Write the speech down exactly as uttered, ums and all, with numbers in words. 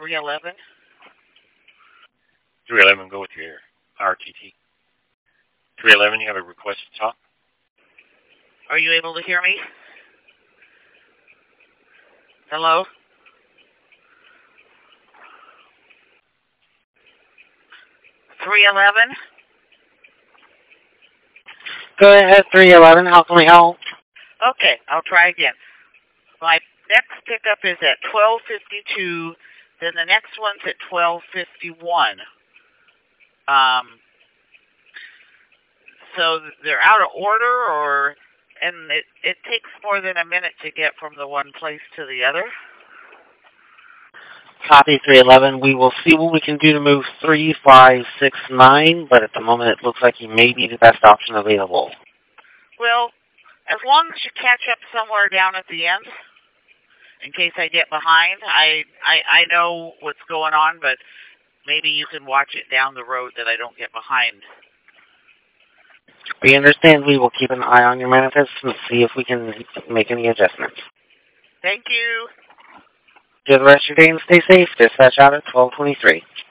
three eleven. three eleven, go with your R T T. three eleven, you have a request to talk? Are you able to hear me? Hello? three eleven? Go ahead, three eleven. How can we help? Okay, I'll try again. My next pickup is at twelve fifty-two. Then the next one's at twelve fifty-one. Um, so they're out of order, or and it, it takes more than a minute to get from the one place to the other. Copy three eleven. We will see what we can do to move three five six nine, but at the moment it looks like you may be the best option available. Well, as long as you catch up somewhere down at the end, in case I get behind, I, I, I know what's going on, but maybe you can watch it down the road that I don't get behind. We understand. We will keep an eye on your manifest and see if we can make any adjustments. Thank you. Enjoy the rest of your day and stay safe. Dispatch out at twelve twenty-three.